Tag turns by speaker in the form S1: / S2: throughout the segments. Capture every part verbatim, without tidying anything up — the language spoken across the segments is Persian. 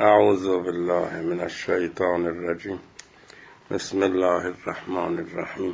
S1: اعوذ بالله من الشیطان الرجیم. بسم الله الرحمن الرحیم.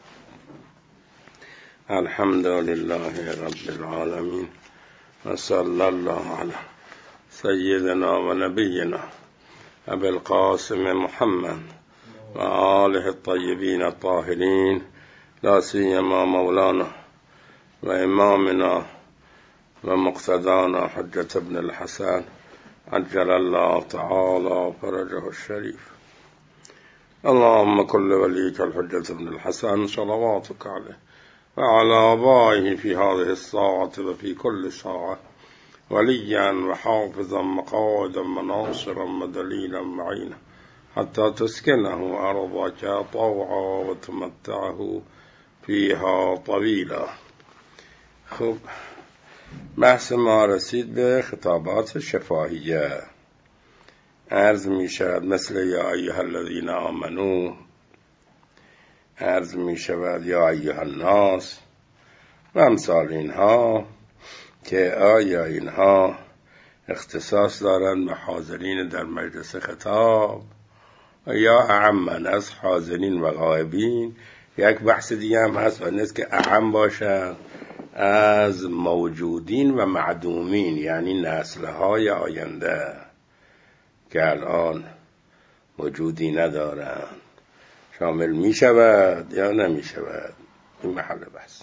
S1: الحمد لله رب العالمین و صلی الله علی سیدنا و نبینا ابی القاسم محمد و آله الطیبین الطاهرین، لا سیما مولانا و امامنا و مقتدانا حجة ابن الحسن عجل الله تعالى فرجه الشريف. اللهم كل وليك الحجة ابن الحسن صلواتك عليه وعلى آبائه في هذه الساعة وفي كل ساعة وليا وحافظا مقاعدا مناصرا ودليلا معينا حتى تسكنه أرضك طوعا وتمتعه فيها طويلا. خب، بحث ما رسید به خطابات شفاهیه. عرض می شود مثل یا ایها الذین آمنو، عرض می شود یا ایها الناس و امثال اینها، که آیا اینها اختصاص دارند به حاضرین در مجلس خطاب و یا اعمن از حاضرین و غائبین. یک بحث دیگه هم هست و این است که اعم باشند از موجودین و معدومین، یعنی نسل‌های آینده که الان وجودی ندارند، شامل می شود یا نمی شود. این محل بحث.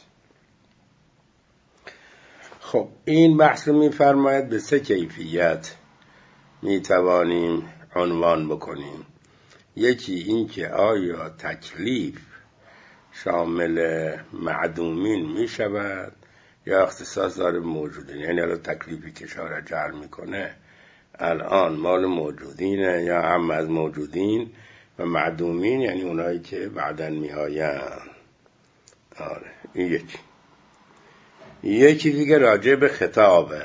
S1: خب، این بحث رو می فرماید به سه کیفیت می توانیم عنوان بکنیم. یکی این که آیا تکلیف شامل معدومین می شود یا اختصاص داره موجودین، یعنی الان تکلیفی که شارع جعل میکنه الان مال موجودینه یا هم از موجودین، و معدومین یعنی اونایی که بعداً می آیند. آره، این یکی. یکی دیگه راجع به خطابه.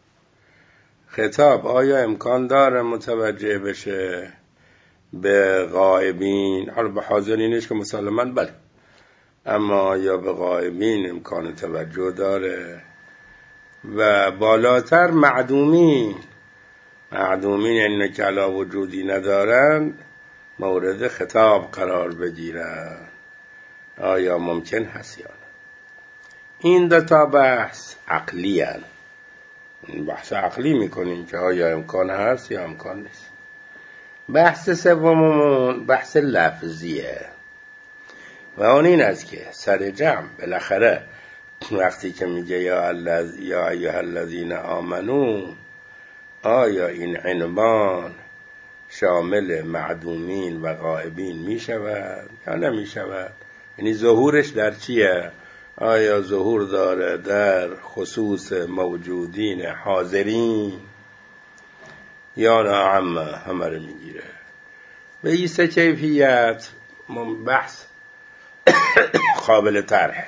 S1: خطاب آیا امکان داره متوجه بشه به غائبین؟ حالا به حاضرینش که مسلماً بله، اما یا به غائبین امکان توجه داره. و بالاتر معدومین، معدومین یعنی که علا وجودی ندارند مورد خطاب قرار بگیرن. آیا ممکن هست یا نه؟ این دو تا بحث عقلی هست. بحث عقلی میکنیم که آیا امکان هست یا امکان نیست. بحث سوممون بحث لفظیه و اون این است که سر جمع بالاخره وقتی که میگه یا یا ایها الذین آمنو، آیا این عنوان شامل معدومین و غائبین می شود یا نمی شود؟ یعنی ظهورش در چیه؟ آیا ظهور داره در خصوص موجودین حاضرین یا نه عامه همه رو میگیره؟ به این سه کیفیت بحث قابل طرح.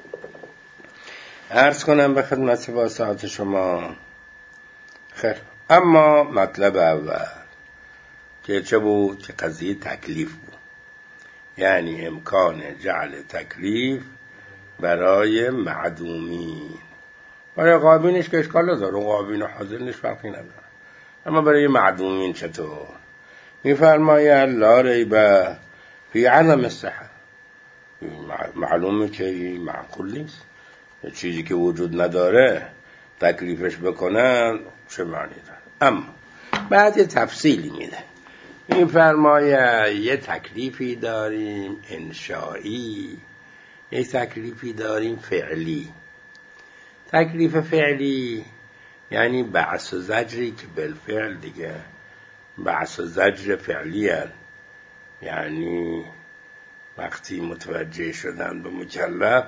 S1: عرض کنم به خدمت با ساعت شما. خیر، اما مطلب اول که چه بود؟ که قضیه تکلیف بود، یعنی امکان جعل تکلیف برای معدومین. برای غائبینش که اشکال نداره، غائبین و حاضرینش فرقی نداره، اما برای معدومین چطور؟ میفرماید لا ریب فی عدم الصحة. معلومه که این معقول نیست، چیزی که وجود نداره تکلیفش بکنن چه معنی داره؟ اما بعد یه تفصیلی میده. این فرماید یه تکلیفی داریم انشایی، یه تکلیفی داریم فعلی. تکلیف فعلی یعنی بعث و زجری که بالفعل دیگه بعث و زجر فعلی هست. یعنی وقتی متوجه شدن به مکلف،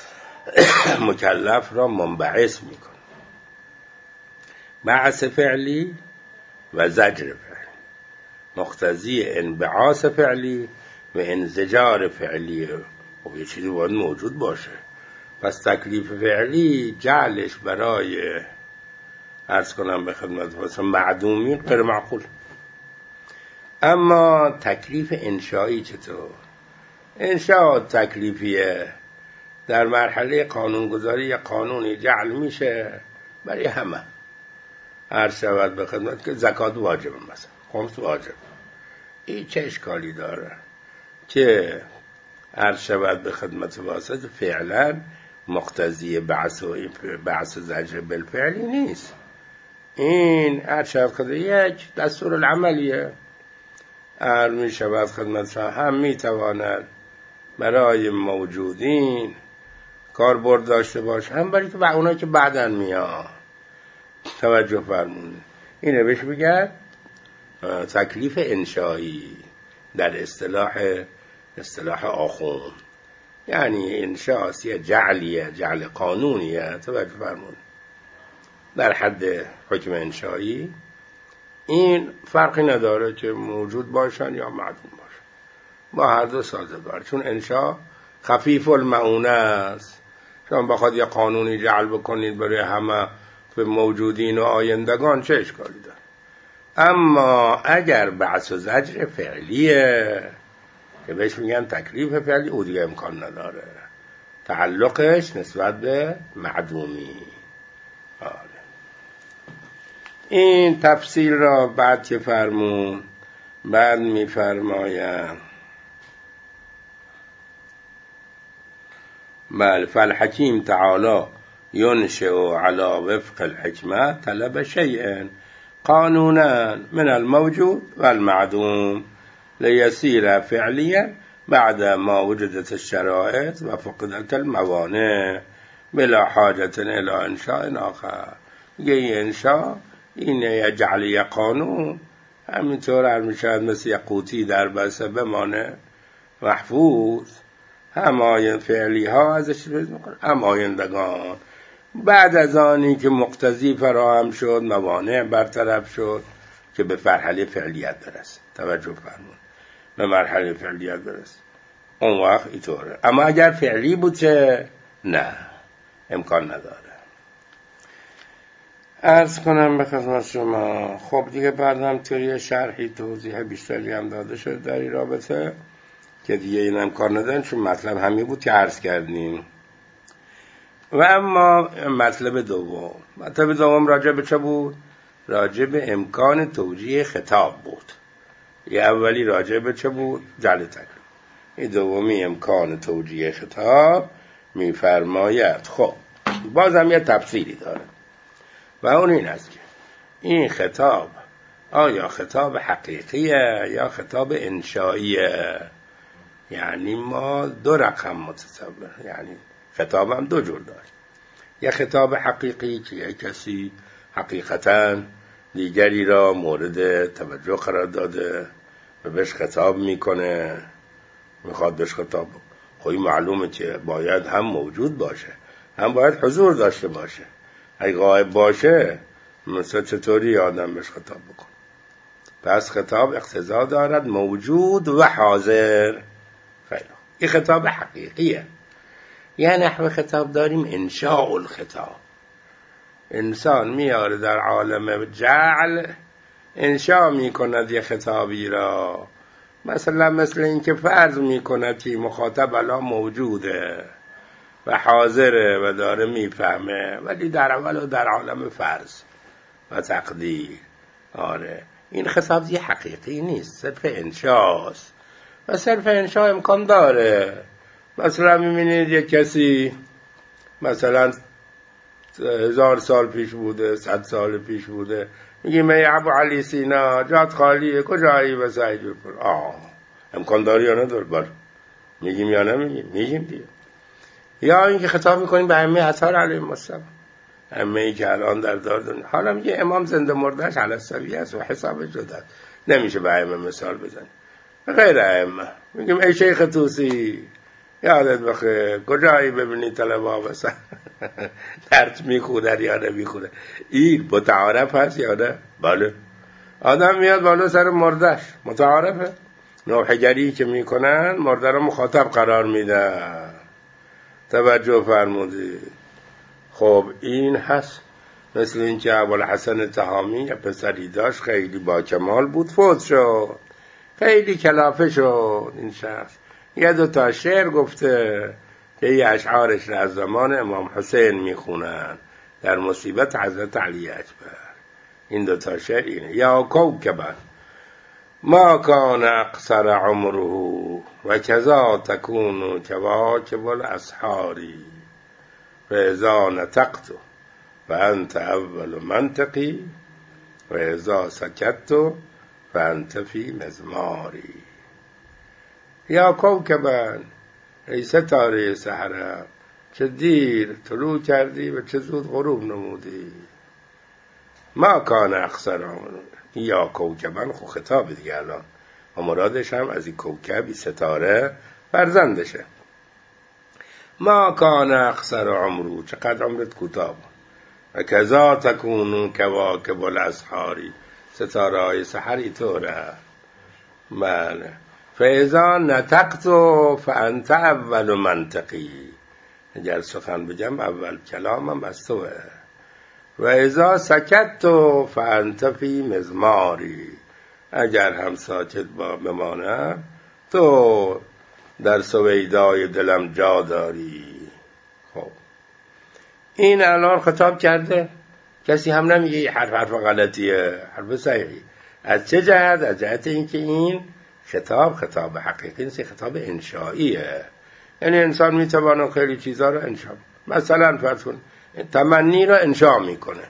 S1: مکلف را منبعث میکن. بعث فعلی و زجر فعلی مقتضی انبعاث فعلی و انزجار فعلی. خب یه چیزی باید موجود باشه، پس تکلیف فعلی جعلش برای عرض کنم به خدمت واسه معدومین غیر معقول. اما تکلیف انشایی چطور؟ انشاء تکلیفیه در مرحله قانونگذاری یا قانونی جعل میشه برای همه، عرض شود به خدمت که زکات واجبه، مثلا خمس واجب. این چه اشکالی داره که عرض شود به خدمت واسط فعلا مقتضی بعث و بعث و زجر بالفعلی نیست. این عرض شود خدمت یک دستور العملیه. عرض می شود خدمت هم می تواند برای موجودین کاربرد داشته باشه، هم برای که اونایی که بعدن میاد. توجه فرمونید. اینه بهش بگن تکلیف انشایی در اصطلاح اصطلاح آخوند، یعنی انشاست یا جعلیه، جعل قانونیه. توجه فرمونید. در حد حکم انشایی این فرقی نداره که موجود باشن یا معدوم باشن، با هر دو سازگار، چون انشا خفیف المعونه است. شما بخواد یه قانونی جعل بکنید برای همه به موجودین و آیندگان چه اشکالی داره؟ اما اگر بعث و زجر فعلیه که بهش میگن تکلیف فعلی، او دیگه امکان نداره، تعلقش نسبت به معدومی. آره. این تفصیل را بعد که فرمون بعد میفرمایم بل فالحکیم تعالی ينشئ على وفق الحكمة طلب شيء قانونا من الموجود والمعدوم ليسير فعليا بعد ما وجدت الشرائط وفقدت الموانع بلا حاجة إلى إنشاء آخر. يجي إنشاء این یجعل قانون همینطور هر میشد مثل یقوتی در بسه بمانه محفوظ، هم آین فعلی ها ازش بز میکنه، هم آیندگان بعد از آنی که مقتضی فراهم شد، موانع برطرف شد که به مرحله فعلیت برسه. توجه فرمون، به مرحله فعلیت برسه اون وقت اینطوره. اما اگر فعلی بود چه؟ نه، امکان نداره. عرض کنم به خدمت شما. خب دیگه بعدم توی شرحی توضیح بیشتری هم داده شد در این رابطه که دیگه این امکان ندارن، چون مطلب همین بود که عرض کردیم. و اما مطلب دوم مطلب دوم راجع به چه بود؟ راجع به امکان توجیه خطاب بود. یه اولی راجع به چه بود؟ جعل تکلیف. این دومی امکان توجیه خطاب میفرماید. خب بازم یه تفصیلی داره و اون این است که این خطاب آیا خطاب حقیقیه یا خطاب انشائیه؟ یعنی ما دو رقم متصور، یعنی خطاب هم دو جور داره. یه خطاب حقیقی که یه کسی حقیقتاً دیگری را مورد توجه قرار داده و بهش خطاب میکنه، میخواد بهش خطاب بکنه. خب معلومه که باید هم موجود باشه، هم باید حضور داشته باشه. اگه غایب باشه مثلا چطوری آدم بهش خطاب بکنه؟ پس خطاب اقتضا دارد موجود و حاضر. خیلی این خطاب حقیقیه. یه نحو خطاب داریم انشاء الخطاب. انسان میاره در عالم جعل انشاء میکند یه خطابی را، مثلا مثل این که فرض میکند که مخاطب الان موجوده و حاضره و داره میفهمه، ولی در اول و در عالم فرض و تقدیر. آره این خطاب یه حقیقی نیست، صرف انشاست و صرف انشاء امکان داره. مثلا میبینید یک کسی مثلا هزار سال پیش بوده، صد سال پیش بوده، میگیم ای ابو علی سینا جات خالیه، کجایی بسایی جور پر؟ آه امکان داری یا نداره؟ بله. میگیم یا نمیگیم؟ میگیم دیگه. یا اینکه خطاب میکنیم به ائمه اطهار علیهم السلام، ائمه‌ای که الان در دار دنیا. حالا میگه امام زنده مردهش علی السویه است و حساب جدا، نمیشه به ائمه مثال بزنیم. غیر ائمه میگیم ای شیخ طوسی یادت بخیر، کجایی ببینی طلبا بسن درت میخونن یا نمیخونن؟ این متعارف هست یا نه؟ بله. آدم میاد بالا سر مردش، متعارفه. نوحگری که میکنن مرده رو مخاطب قرار میدن. توجه فرمودید. خب این هست. مثل این که ابوالحسن تهامی یه پسری داشت خیلی با کمال بود، فوت شد، خیلی کلافه شد. این شخص یه دو تا شعر گفته که یه اشعارش از زمان امام حسین میخونن در مصیبت حضرت علی اکبر. این دوتا شعر اینه. یا کوکبا ما کان اقصر عمره و کذا تکون کواکب الاسحار فاذا نطقت فانت اول منطقی و اذا سکت فانت فی مزماری. یا کوکبا ای ستاره سحرم، چه دیر طلوع کردی و چه زود غروب نمودی. ما کان اقصر عمره، یا کوکبن خب خطاب دیگه الان و مرادش هم از این کوکبی ستاره فرزندشه. ما کان اقصر عمرو، چقدر عمرت کوتاه بود. و کذا تکونو کواکب الاسحاری، ستاره های سحری طوره. بله. فاذا نطقت فانت اول منطقی، اگر سخن بگم اول کلامم از توه. و اذا سکت فانت فی مزماری، اگر هم ساکت با بمانم تو در سویدای دلم جا داری. خب این الان خطاب کرده، کسی هم نمیگه این حرف حرف غلطیه، حرف صحیحی. از چه جهت؟ از جهت اینکه این خطاب خطاب حقیقی نیست، خطاب انشائیه. یعنی انسان میتونه خیلی چیزا رو انشا، مثلا فرض کن تمنی رو انشا میکنه،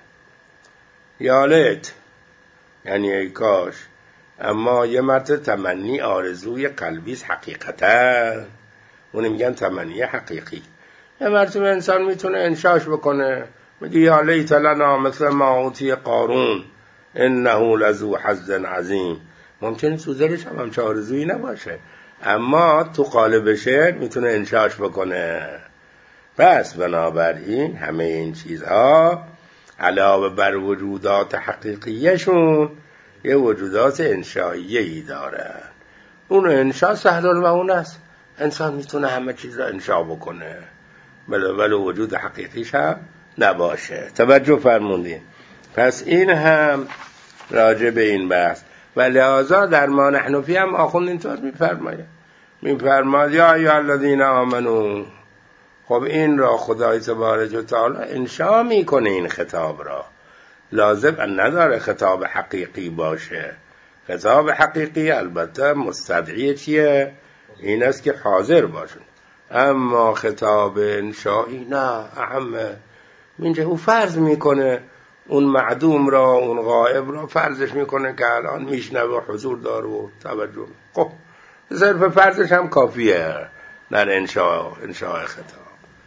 S1: یا لیت یعنی ای کاش، اما یه مرتبه تمنی آرزوی قلبی است حقیقتا، اون میگن تمنی حقیقی. یه مرتبه انسان میتونه انشاش بکنه، میگه یا لیت لنا مثل ما اوتی قارون انه لذو حظ عظیم. ممکنه سوزرش هم همچه آرزویی نباشه، اما تو قالب شعر میتونه انشاش بکنه. پس بنابراین همه این چیزها علاوه بر وجودات حقیقیشون یه وجودات انشائیه‌ای دارن. اون انشا سهل المعون است، انسان میتونه همه چیز را انشا بکنه ولی وجود حقیقیش هم نباشه. توجه فرمودین؟ پس این هم راجع به این بحث. و لذا در ما نحن فی هم آخوند اینطور میفرماید، میفرماید یا ایها الذین آمنو. خب این را خدای تبارک و تعالی انشا میکنه، این خطاب را لازم نداره خطاب حقیقی باشه. خطاب حقیقی البته مستدعی چیه؟ این است که حاضر باشه، اما خطاب انشایی نه، اهمه. اینجا او فرض میکنه اون معدوم را، اون غائب را فرضش میکنه که الان میشنوه، حضور داره و توجه. خب صرف فرضش هم کافیه در انشاء انشاء خطاب.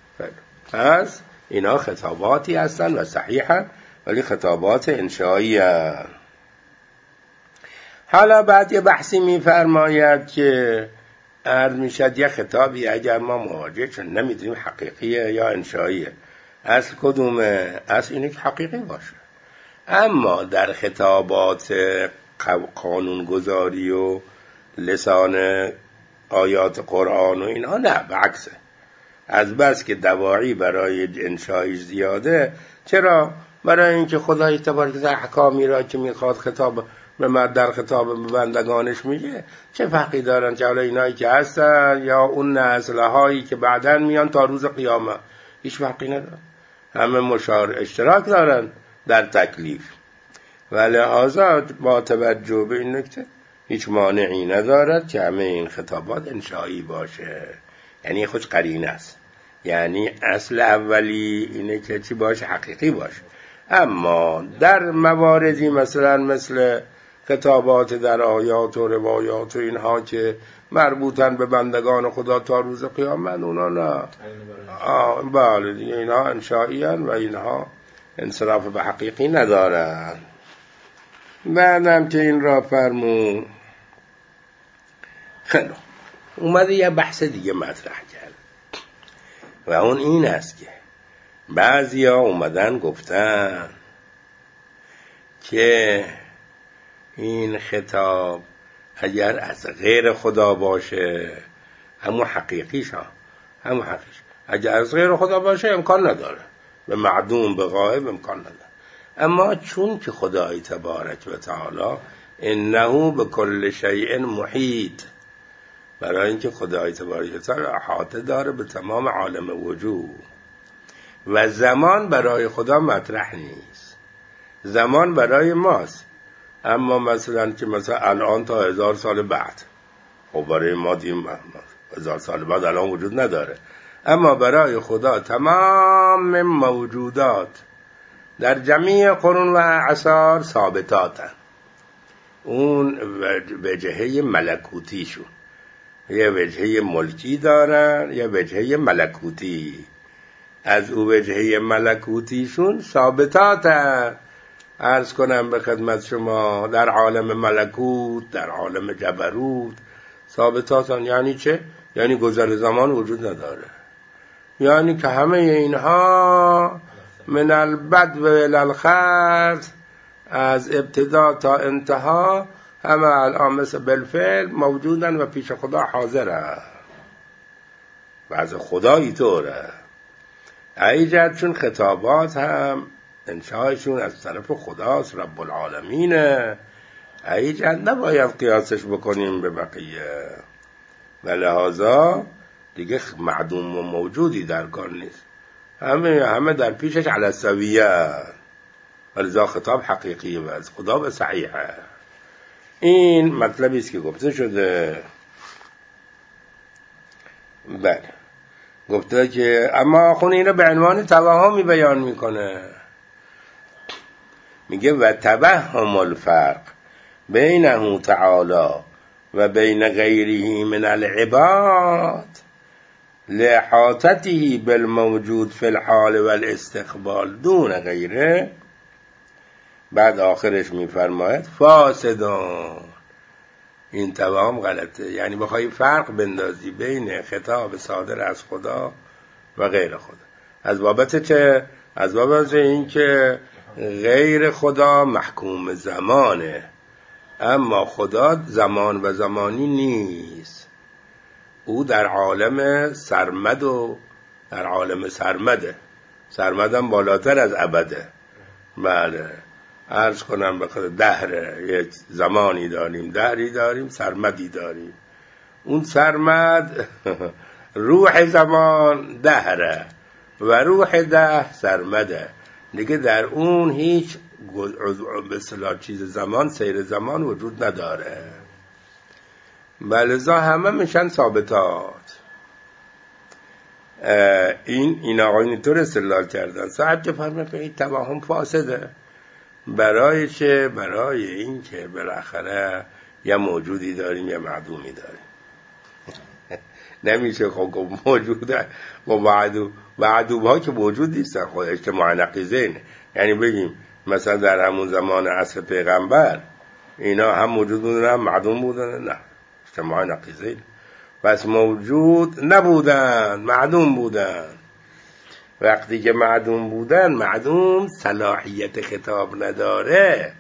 S1: پس اینا خطاباتی هستن و صحیحن، ولی خطابات انشایی هستن. حالا بعد یه بحثی میفرماید که عرض میشد یه خطابی اگر ما مواجه چون نمیدونیم حقیقیه یا انشاییه، اصل کدومه؟ اصل اینه که حقیقی باشه. اما در خطابات قانونگذاری و لسان آیات قرآن و اینها نه، بعکسه. از بس که دواعی برای انشایش زیاده. چرا؟ برای اینکه خدای تبارک و تعالی احکامی را که میخواد خطاب به مرد در خطاب به بندگانش میگه، چه فرقی دارن که حالا اینایی که هستن یا اون نسل‌هایی که بعداً میان تا روز قیامت، هیچ فرقی نداره، همه مشار اشتراک دارن در تکلیف. و لذا با توجه به این نکته هیچ مانعی ندارد که همه این خطابات انشایی باشه. یعنی خود قرینه است، یعنی اصل اولی اینه که چی باشه؟ حقیقی باشه. اما در مواردی مثلا مثل خطابات در آیات و روایات و اینها که مربوطن به بندگان خدا تا روز قیامت، اونا نه. بله دیگه اینها انشایی هن و اینها انصراف به حقیقی ندارن. بعدم که این را فرمون خیلی اومده یه بحث دیگه مطرح کرد و اون این است که بعضی ها اومدن گفتن که این خطاب اگر از غیر خدا باشه همون حقیقیش ها همون حقیقیش اگر از غیر خدا باشه امکان نداره، به معدوم به غائب امکان نداره. اما چون که خدای تبارک و تعالی انه به کل شیء محیط، برای اینکه خدای تبارک و تعالی احاطه داره به تمام عالم وجود و زمان برای خدا مطرح نیست. زمان برای ماست، اما مثلا که مثلا الان تا هزار سال بعد، خب برای ما دیم هزار سال بعد الان وجود نداره، اما برای خدا تمام موجودات در جمیع قرون و اعصار ثابتاتن. اون وجهه ملکوتیشون، یه وجهه ملکی دارن، یه وجهه ملکوتی. از او وجهه ملکوتیشون ثابتاتن. عرض کنم به خدمت شما در عالم ملکوت، در عالم جبروت ثابتاتن. یعنی چه؟ یعنی گذر زمان وجود نداره، یعنی که همه اینها من البدو الی الخلق، از ابتدا تا انتها همه الان مثل بالفعل موجودن و پیش خدا حاضرن و از خدا اینطوره. ایجاد چون خطابات هم انشایشون از طرف خداست رب العالمینه، ایجاد نباید قیاسش بکنیم به بقیه و لحاظا دیگه معدوم و موجودی در کار نیست، همه همه در پیشش علی السویه، ولذا خطاب حقیقی و از خدا به صحیحه. این مطلبی است که گفته شده. بله گفته که اما خونه اینو به عنوان توهمی بیان میکنه، میگه و توهم الفرق بینه تعالی و بین غیره من العباد لحاطته بالموجود فی الحال والاستقبال دون غیره. بعد آخرش میفرماید فاسدان. این توهم غلطه، یعنی بخوای فرق بندازی بین خطاب صادر از خدا و غیر خدا. از بابت چه؟ از بابت این که غیر خدا محکوم زمانه، اما خدا زمان و زمانی نیست. او در عالم سرمد و در عالم سرمده، سرمدم بالاتر از ابده. بله عرض کنم بخاطر دهره، یک زمانی داریم، دهری داریم، سرمدی داریم. اون سرمد روح زمان دهره و روح ده سرمده دیگه، در اون هیچ به اصطلاح چیز زمان سیر زمان وجود نداره. بلذا همه میشن ثابتات. این این آقایون طور استدلال کردن. صاحب که فرمه این توهم فاسده. برای چه؟ برای این که بالاخره یا موجودی داریم یا معدومی داریم. نمیشه خب موجوده و معدوم، معدوم ها که موجود نیستن، خود اجتماع نقیضین. یعنی بگیم مثلا در همون زمان عصر پیغمبر اینا هم موجود بودن هم معدوم بودن؟ نه، اجتماع نقیضین. پس موجود نبودن، معدوم بودن. وقتی که معدوم بودن، معدوم صلاحیت خطاب نداره.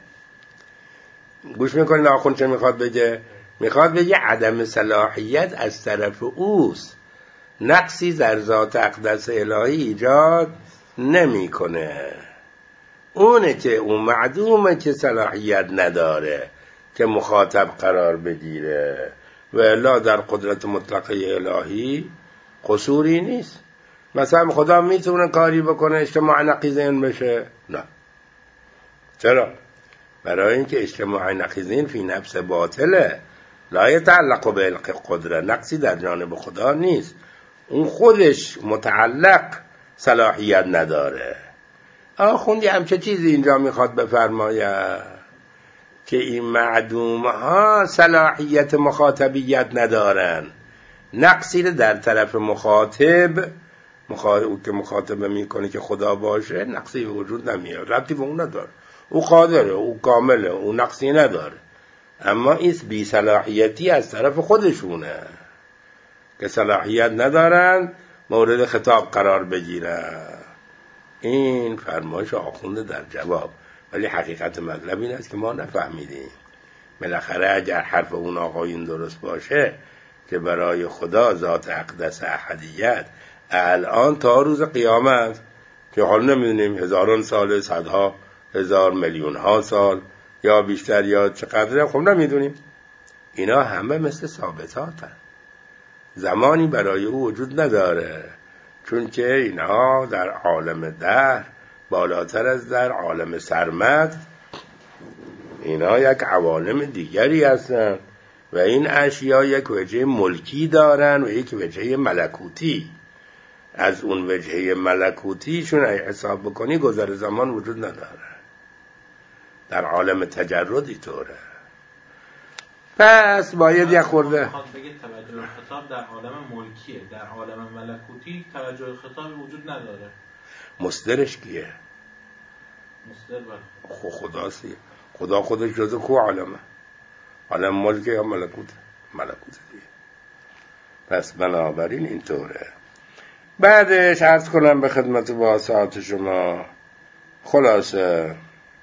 S1: گوش میکنید آخوند چه میخواد بگه؟ میخواد بگه عدم صلاحیت از طرف اوست، نقصی در ذات اقدس الهی ایجاد نمیکنه. اونه که اون معدومه که صلاحیت نداره که مخاطب قرار بگیره، و الا در قدرت مطلقه الهی قصوری نیست. مثلا خدا میتونه کاری بکنه اجتماع نقیضین بشه؟ نه. چرا؟ برای اینکه اجتماع نقیضین فی نفس باطله، لا یتعلق به القدره، نقصی در جانب خدا نیست، اون خودش متعلق صلاحیت نداره. آخوندی همچه چیزی اینجا میخواد بفرماید که این معدوم ها صلاحیت مخاطبیت ندارن، نقصی در طرف مخاطب، مخاطب که مخاطبه میکنه که خدا باشه، نقصی وجود نمیاد، ربطی به اون نداره. او قادره، او کامله، او نقصی نداره، اما این بی صلاحیتی از طرف خودشونه که صلاحیت ندارن مورد خطاب قرار بگیرن. این فرمایش آخونده در جواب، ولی حقیقت مطلب این است که ما نفهمیدیم. بالاخره اگر حرف اون آقایون درست باشه که برای خدا ذات اقدس احدیت الان تا روز قیامت، که حال نمیدونیم هزاران سال، صدها هزار، میلیون ها سال یا بیشتر یا چقدر، خب نمیدونیم، اینا همه مثل ثابتاتن، زمانی برای او وجود نداره، چون که اینها در عالم دهر بالاتر از در عالم سرمد، اینا یک عوالم دیگری هستند و این اشیا یک وجه ملکی دارن و یک وجه ملکوتی. از اون وجه ملکوتیشون ای حساب بکنی گذر زمان وجود نداره، در عالم تجردی طوره. پس باید یک خورده
S2: میخواد بگه توجه خطاب در عالم ملکیه، در عالم ملکوتی توجه خطاب وجود نداره.
S1: مصدرش کیه؟
S2: مصدر بر
S1: خو خداسیه. خدا خودش جزء کو عالمه؟ عالم ملکه یا ملکوت؟ ملکوت دیگه. پس بنابراین اینطوره. بعدش عرض کنم به خدمت واسعات شما، خلاصه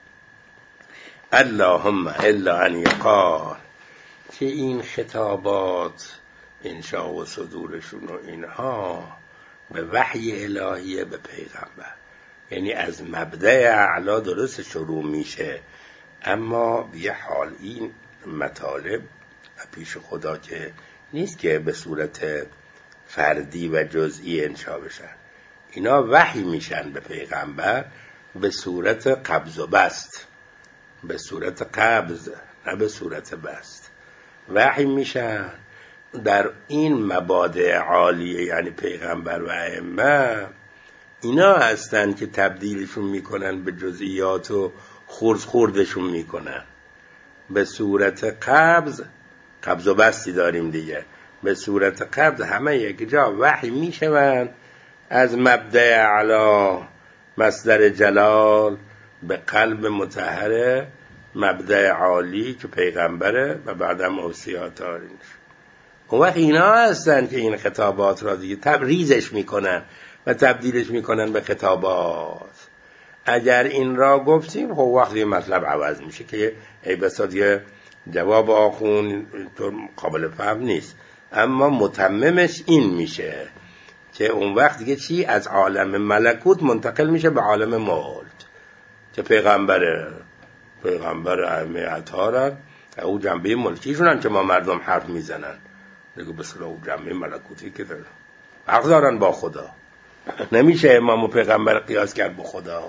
S1: اللهم الا ان یقال، که این خطابات انشاء و صدورشون و اینها به وحی الهیه به پیغمبر، یعنی از مبدأ اعلا درست شروع میشه، اما به یه حال این مطالب پیش خدا که نیست که به صورت فردی و جزئی انشاء بشن، اینا وحی میشن به پیغمبر به صورت قبض و بسط، به صورت قبض نه به صورت بسط. وحی میشن در این مبادئ عالیه، یعنی پیغمبر و ائمه، اینا هستن که تبدیلشون میکنن به جزئیات و خورد خوردشون میکنن به صورت قبض. قبض و بسطی داریم دیگه، به صورت قبض همه یک جا وحی میشون از مبدأ اعلا مصدر جلال به قلب مطهر مبدأ عالی که پیغمبره و بعدم اوصیات آرینش. اون وقت اینا هستن که این خطابات را دیگه تبریزش میکنن و تبدیلش میکنن به خطابات. اگر این را گفتیم خب وقتی مطلب عوض میشه که ای بسا دیگه جواب آخون طور قابل فهم نیست، اما متممش این میشه که اون وقت دیگه چی؟ از عالم ملکوت منتقل میشه به عالم ملک که پیغمبره. پیغمبر ائمه اطهارن، او جنبه ملکیشونن که ما مردم حرف میزنن دیگه، بسلا او جنبه ملکوتی که دارن حق دارن با خدا. نمیشه امام و پیغمبر قیاس کرد با خدا.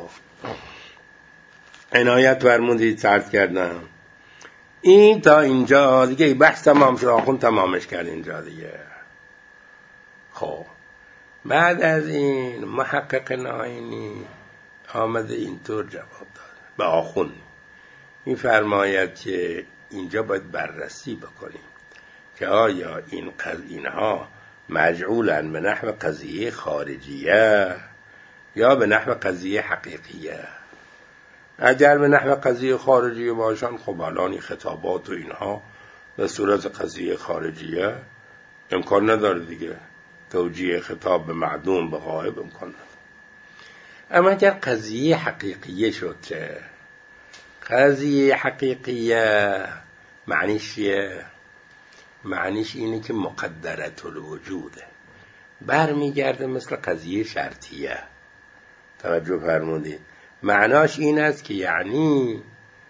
S1: عنایت فرمودید سرد کردم. این تا اینجا دیگه بحث تمام شد، آخون تمامش کرد اینجا دیگه. خب بعد از این محقق ناینی آمده اینطور جواب داد به آخون، این فرماید که اینجا باید بررسی بکنیم که آیا این اینها مجعولن به نحو قضیه خارجیه یا به نحو قضیه حقیقیه. اگر به نحو قضیه خارجیه باشن خب الان خطابات و اینها به صورت قضیه خارجیه امکان نداره دیگه، توجیه خطاب به معدوم به غائب امکان نداره. اما اگر قضیه حقیقیه شد، که قضیه حقیقیه معنیش چیه؟ معنیش اینه که مقدرت الوجوده، برمیگرده مثل قضیه شرطیه. توجه فرمودید؟ معناش این است که یعنی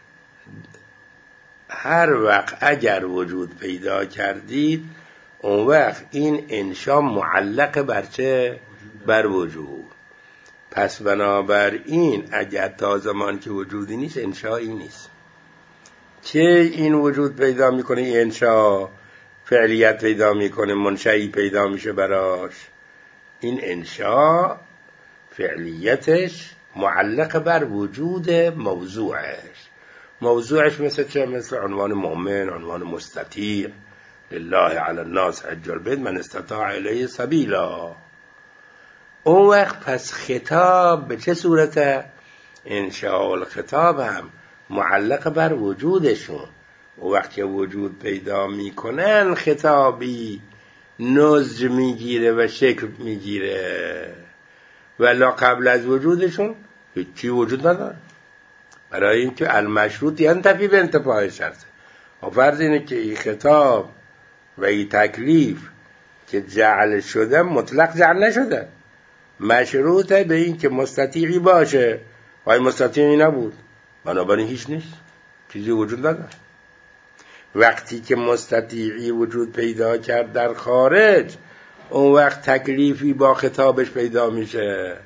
S1: هر وقت اگر وجود پیدا کردید اون وقت این انشا معلق بر چه؟ بر وجود. پس بنابراین اگر تا زمان که وجودی نیست انشایی نیست. چه این وجود پیدا میکنه، این انشا فعلیت پیدا میکنه، منشئی پیدا میشه براش. این انشا فعلیتش معلق بر وجود موضوعش. موضوعش مثل چه؟ مثل عنوان مؤمن، عنوان مستطیع، لله علی الناس حج البیت من استطاع الیه سبیلا. اون وقت پس خطاب به چه صورته؟ انشاء الخطاب هم معلق بر وجودشون. اون وقت که وجود پیدا میکنن خطابی نضج میگیره و شکل میگیره، ولا قبل از وجودشون هیچی وجود نداره. برای اینکه المشروط ینتفی به انتفاع شرطه. و فرض اینه که این خطاب و این تکلیف که جعل شده مطلق جعل نشده، مشروطه به این که مستطیعی باشه و این مستطیعی نبود، بنابراین هیچ نیست، چیزی وجود نداره. وقتی که مستطیعی وجود پیدا کرد در خارج، اون وقت تکلیفی با خطابش پیدا میشه.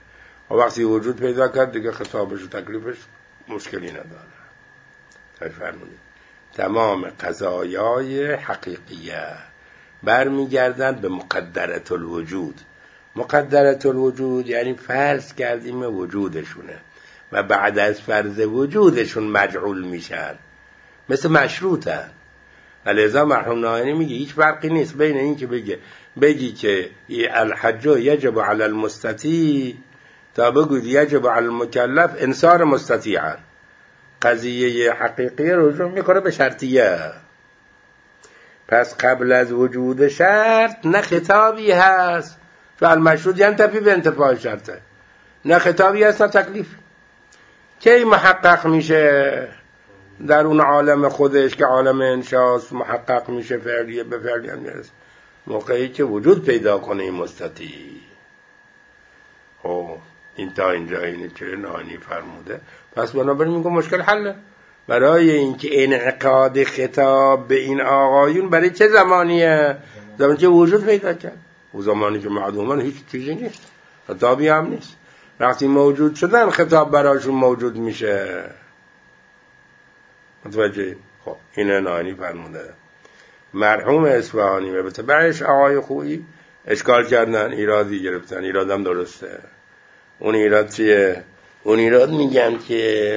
S1: و وقتی وجود پیدا کرد دیگه خطابش و تکلیفش مشکلی نداره. فرمودید تمام قضایای حقیقیه برمیگردند به مقدرت الوجود. مقدرت الوجود یعنی فرض کردیم وجودشونه و بعد از فرض وجودشون مجعول میشن، مثل مشروطن. لذا مرحوم ناینی میگه هیچ فرقی نیست بین این که بگه بگی که الحج یجب علی المستطیع تا بگوید یجب علی المکلف انصار مستطیعا. قضیه حقیقی رجوع میکنه به شرطیه. پس قبل از وجود شرط نه خطابی هست، چون المشروط ینتفی به انتفاع شرطه، نه خطابی هست نه تکلیف. کی محقق میشه در اون عالم خودش که عالم انشاست، محقق میشه فعلیه به فعلیه میرسه موقعی که وجود پیدا کنه این مستطیع. خب این تا اینجا اینه که نانی فرموده. پس بنابراین میگم مشکل حله. برای اینکه انعقاد خطاب به این آقایون برای چه زمانیه؟ زمانی که وجود پیدا کرد. و زمانی که معدومان هیچ چیزی نیست، خطابی هم نیست. وقتی موجود شدن خطاب براشون موجود میشه. متوجه؟ خب این نانی فرموده. مرحوم اصفهانی و به تبعش آقای خویی اشکال کردن، ایرادی گرفتن. ایرادم درسته. اون ایراد چیه؟ اون ایراد میگن که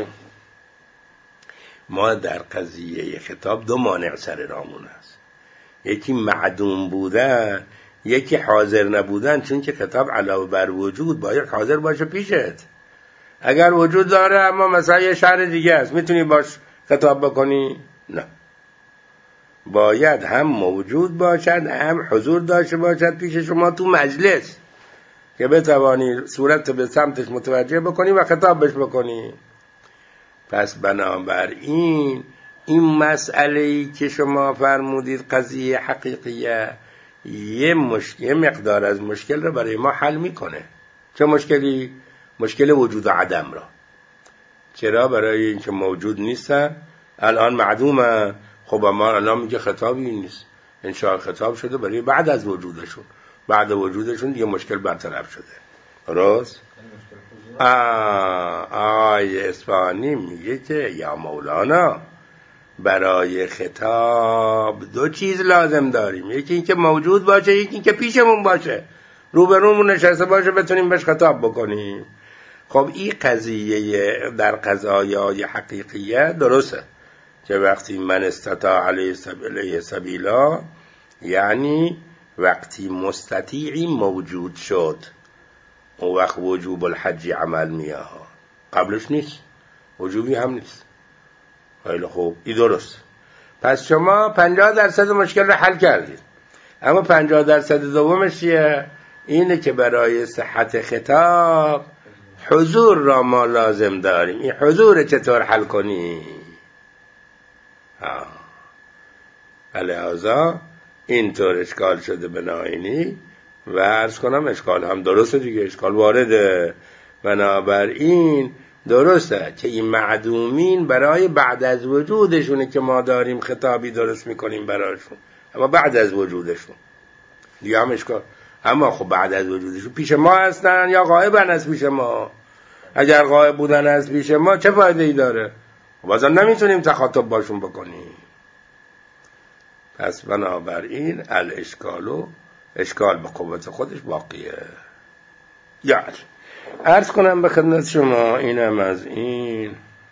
S1: ما در قضیه خطاب دو مانع سر رامون است. یکی معدوم بودن، یکی حاضر نبودن. چون که خطاب علاوه بر وجود باید حاضر باشه پیشت. اگر وجود داره اما مثلا یه شهر دیگه است، میتونی باش خطاب بکنی؟ نه، باید هم موجود باشد هم حضور داشته باشد پیش شما تو مجلس که بتوانی صورت به سمتش متوجه بکنی و خطاب بش بکنی. پس بنابراین این مسئله‌ای که شما فرمودید قضیه حقیقیه یه مشکل، یه مقدار از مشکل رو برای ما حل میکنه. چه مشکلی؟ مشکل وجود و عدم را. چرا؟ برای اینکه موجود نیستن، الان معدومه. خب ما الان میگه خطابی نیست، انشاء خطاب شده برای بعد از وجودشون. بعد وجودشون دیگه مشکل برطرف شده. درست؟ آه آی اصفهانی میگه که یا مولانا برای خطاب دو چیز لازم داریم. یکی این که موجود باشه، یکی این که پیشمون باشه، روبرومون نشسته باشه بتونیم بهش خطاب بکنیم. خب این قضیه در قضایای حقیقیه درسته که وقتی من استطاع علیه سبیلا یعنی وقتی مستطیعی موجود شد اون وقت وجوب الحج عمل میاه، قبلش نیست، وجوبی هم نیست. خیلی خوب، این درست. پس شما پنجاه درصد مشکل رو حل کردید، اما پنجاه درصد دومش چیه؟ اینه که برای صحت خطاب حضور را ما لازم داریم. این حضور چطور حل کنی؟ ها لذا اینطور اشکال شده به ناینی و عرض کنم اشکال هم درسته دیگه، اشکال وارده. بنابراین درسته که این معدومین برای بعد از وجودشونه که ما داریم خطابی درست میکنیم براشون، اما بعد از وجودشون دیگه هم اشکال. اما خب بعد از وجودشون پیش ما هستن یا غایبن از پیش ما؟ اگر غایب بودن از پیش ما چه فایده ای داره؟ بازم نمیتونیم تخاطب باشون بکنیم. پس بنابراین الاشکالو اشکال به قوت خودش باقیه. یعنی عرض کنم به خدمت شما اینم از این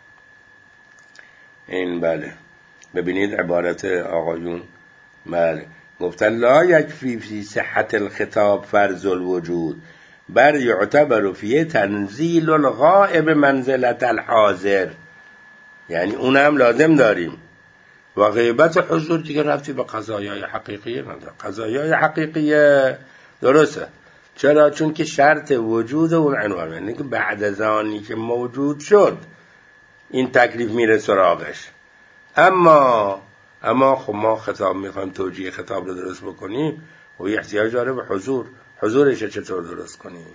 S1: این بله ببینید عبارت آقایون. بله گفتن لا یکفی فی صحت الخطاب فرض الوجود بر یعتبر فیه تنزیل الغائب منزلت الحاضر. یعنی اونم لازم داریم. و غیبت حضور دیگه رفتی به قضایای حقیقیه نداره. قضایای حقیقیه درسته. چرا؟ چون که شرط وجود اون عنوان، یعنی که بعد از آنی که موجود شد این تکلیف میره سراغش. اما اما خب ما خطاب میخوایم توجیه خطاب رو درست بکنیم و احتیاج داره به حضور. حضورش چطور درست کنیم؟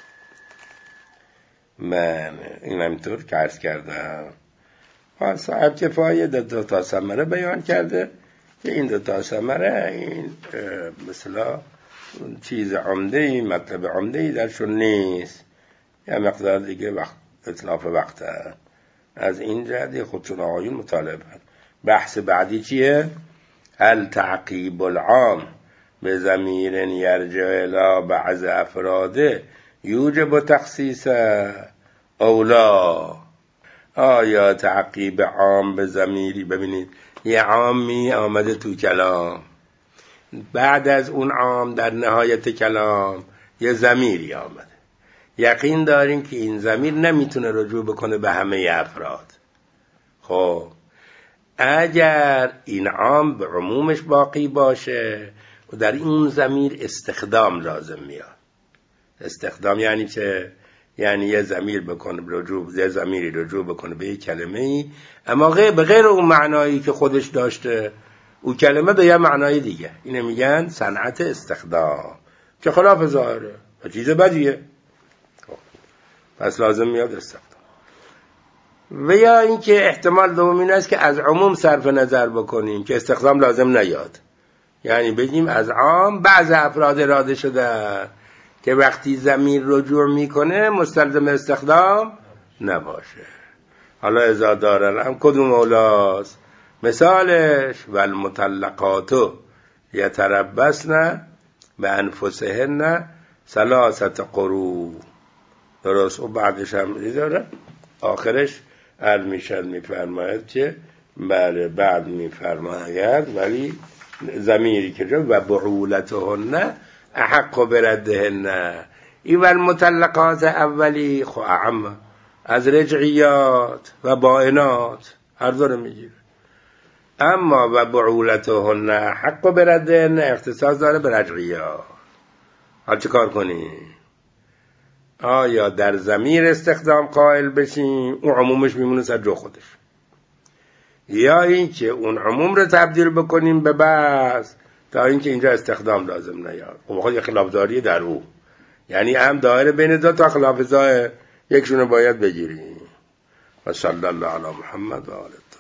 S1: من این همینطور که عرض کردم صاحب کفایه دو, دو تا ثمره بیان کرده که این دو تا ثمره این مثلا چیز عمده ای مطلب عمده ای درشون نیست. یه مقدار دیگه وقت اطلاف وقته. از این جهت خودشون آقایون مطالعه بند. بحث بعدی چیه؟ التعقیب العام به ضمیر یرجع الی بعض افراده یوجب تخصیص اولا. آیا تعقیب عام به ضمیری، ببینید یه عامی آمده تو کلام، بعد از اون عام در نهایت کلام یه ضمیری آمده، یقین داریم که این ضمیر نمیتونه رجوع بکنه به همه افراد. خب اگر این عام به عمومش باقی باشه و در این ضمیر استخدام لازم میاد. استخدام یعنی چه؟ یعنی یه ضمیر بکنه رجوع، یه ضمیری رجوع بکنه به یک کلمه ای، اما غیر به غیر اون معنایی که خودش داشته، اون کلمه به یه معنای دیگه. اینو میگن صنعت استخدام که خلاف ظاهره و چیز بدیه. پس لازم میاد استخدام. و یا اینکه احتمال دوم این است که از عموم صرف نظر بکنیم که استخدام لازم نیاد، یعنی بگیم از عام بعض افراد اراده شده که وقتی ضمیر رجوع میکنه مستلزم استخدام نباشه. حالا اذا دارن کدوم اولاست؟ مثالش والمطلقات یتربصن بانفسهن ثلاثه قروء. درست؟ و بعدش هم داره آخرش المیشد میفرماید که بله بعد میفرماید ولی ضمیری که جو و بعولتهن احق بردهن. این و المطلقات اولی خو اعم از رجعیات و بائنات هر داره میگیره، اما و بعولتهن احق بردهن اختصاص داره به رجعیات. حال چه کار کنیم؟ آیا در ضمیر استخدام قائل بشیم اون عمومش میمونه سر جو خودش، یا اینکه اون عموم رو تبدیل بکنیم به بعض تا اینکه اینجا استخدام لازم نیاد. خب خود یه خلافداری در او، یعنی هم دایره بین دو تا خلاف ظاهر یکشون رو باید بگیریم. و صلی الله علی محمد و آله.